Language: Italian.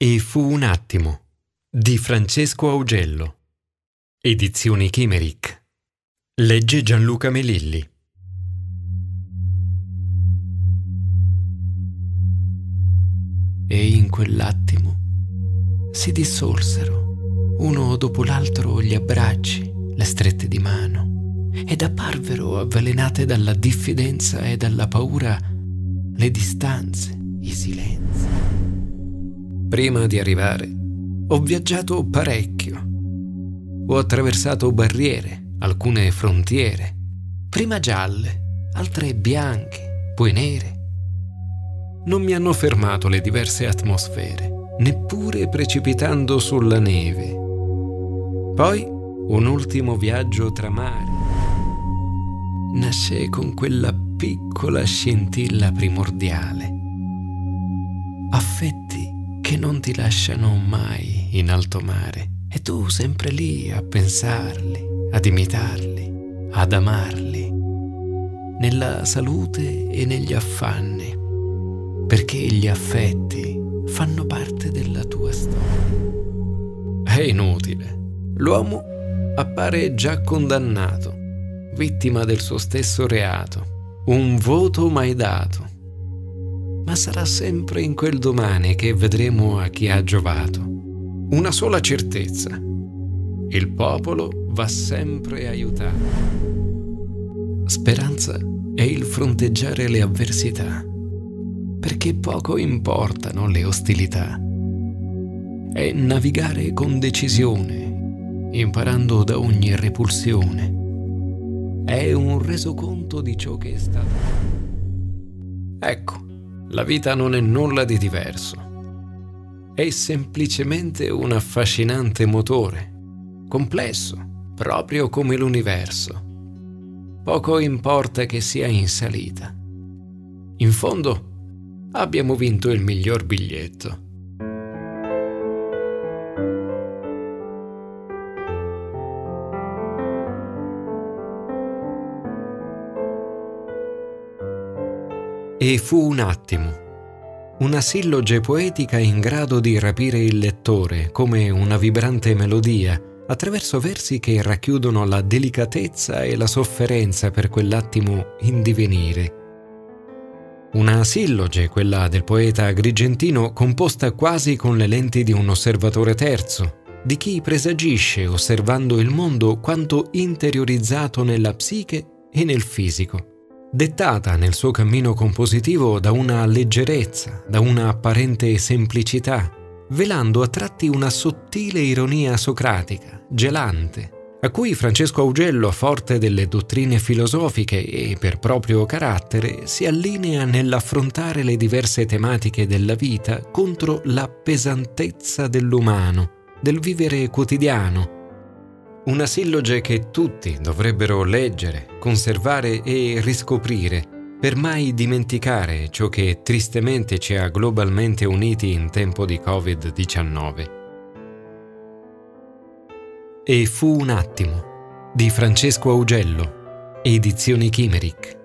E fu un attimo di Francesco Augello. Edizioni Chimeric. Legge Gianluca Melilli. E in quell'attimo si dissolsero, uno dopo l'altro, gli abbracci, le strette di mano, ed apparvero, avvelenate dalla diffidenza e dalla paura, le distanze, i silenzi. Prima di arrivare, ho viaggiato parecchio. Ho attraversato barriere, alcune frontiere, prima gialle, altre bianche, poi nere. Non mi hanno fermato le diverse atmosfere, neppure precipitando sulla neve. Poi un ultimo viaggio tra mari. Nasce con quella piccola scintilla primordiale. Affetti che non ti lasciano mai in alto mare, e tu sempre lì a pensarli, ad imitarli, ad amarli, nella salute e negli affanni, perché gli affetti fanno parte della tua storia. È inutile. L'uomo appare già condannato, vittima del suo stesso reato, un voto mai dato. Ma sarà sempre in quel domani che vedremo a chi ha giovato. Una sola certezza: il popolo va sempre aiutato. Speranza è il fronteggiare le avversità, perché poco importano le ostilità. È navigare con decisione, imparando da ogni repulsione. È un resoconto di ciò che è stato. Ecco, la vita non è nulla di diverso. È semplicemente un affascinante motore, complesso, proprio come l'universo. Poco importa che sia in salita. In fondo, abbiamo vinto il miglior biglietto. E fu un attimo. Una silloge poetica in grado di rapire il lettore come una vibrante melodia attraverso versi che racchiudono la delicatezza e la sofferenza per quell'attimo in divenire. Una silloge, quella del poeta agrigentino, composta quasi con le lenti di un osservatore terzo, di chi presagisce, osservando il mondo, quanto interiorizzato nella psiche e nel fisico, dettata nel suo cammino compositivo da una leggerezza, da una apparente semplicità, velando a tratti una sottile ironia socratica, gelante, a cui Francesco Augello, forte delle dottrine filosofiche e per proprio carattere, si allinea nell'affrontare le diverse tematiche della vita contro la pesantezza dell'umano, del vivere quotidiano. Una silloge che tutti dovrebbero leggere, conservare e riscoprire, per mai dimenticare ciò che tristemente ci ha globalmente uniti in tempo di Covid-19. E fu un attimo di Francesco Augello, Edizioni Chimeric.